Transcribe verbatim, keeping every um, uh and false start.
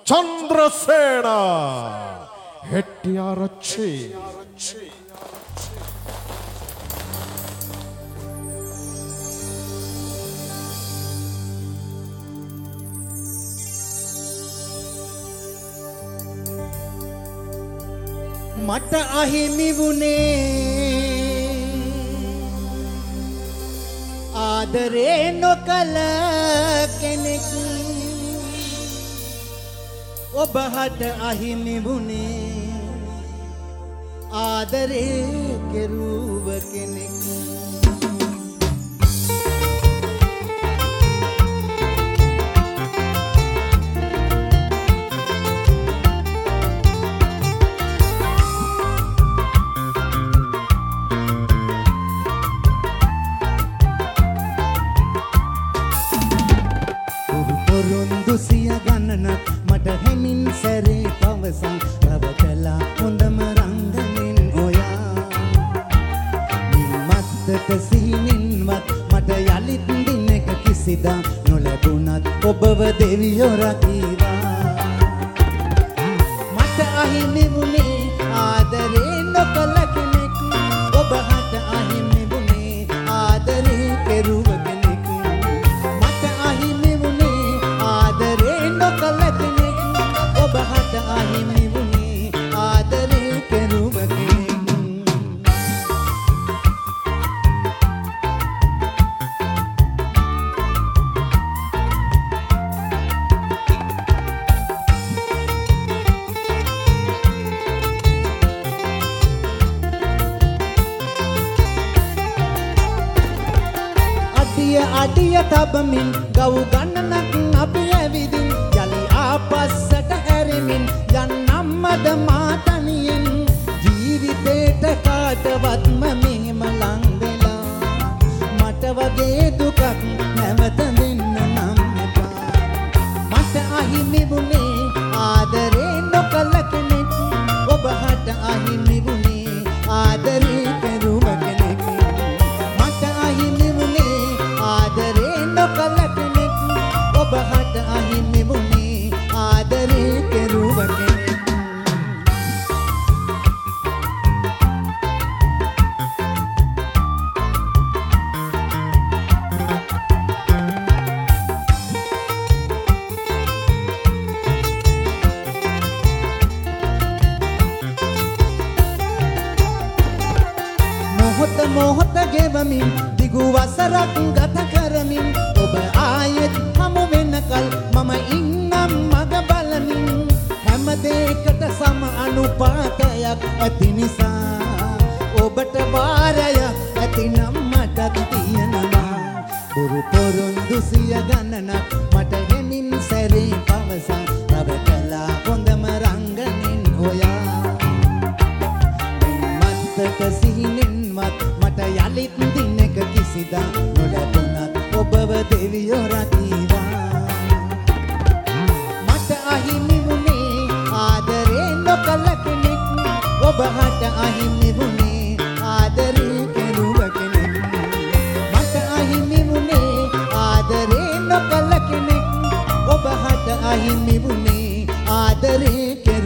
Chandrasena Hettiarachchi Mata ahimi vune Adare nokala kenek Obahata ahimi vune Adare keruva kenek Siya ganana mata hemin sare pavasan ravakala hondama ranganin oya nimattaka sihinin wat mata yalit dineka kisida nolabunat obawa deviyo rakiwa mata ahimi vune adare nokala kenek obahata ahimi vune adare keruwa kenek mata ahimi vune adare nokala kenek obahata ahimi vune adare keruwa kenek adiya adiya tabamin gaw gannanak අපි ඇවිදින් යලි ආපස්සට හැරෙමින් යන්නම්මද මාතනියෙන් ජීවිතේට කාටවත්ම මෙහෙම ලං වෙලා මට වගේ දුකක් නැවත දෙන්න නම් එපා මට අහිමි වුණේ ආදරේ නොකළ කෙනෙක් ඔබට අහිමි වුණේ ආදරේ කෙරුව කෙනෙක් මට අහිමි වුණේ ආදරේ නොකළ කෙනෙක් ඔබට අහිමි වුණේ ආදරේ කෙරුව කෙනෙක් මොහොත මොහොත ගෙවමින් දිගු වසරක් ගත කරමින් ඔබ ආයෙත් හමු වෙනකල් මම ඉන්නම් මග බලමින් හැම දෙයකට සම අනුපාතයක් ඇති නිසා ඔබට වාරයක් ඇතිනම් මටත් තියෙනවා බුරු පොරොන්දු සිය ගණනක් මට හෙමින් සැරේ පවසා රවටලා හොඳම රංගනින් ඔයා මත්තක සිහිනෙන්වත් මට යලිත් දිනක කිසිදා නොලැබුණත් ඔබව දෙවියෝ රකිවා මට අහිමි වුණේ ආදරේ නොකළ කෙනෙක් ඔබට අහිමි වුණේ ආදරේ කෙරුව කෙනෙක් මට අහිමි වුණේ ආදරේ නොකළ කෙනෙක් ඔබට අහිමි වුණේ ආදරේ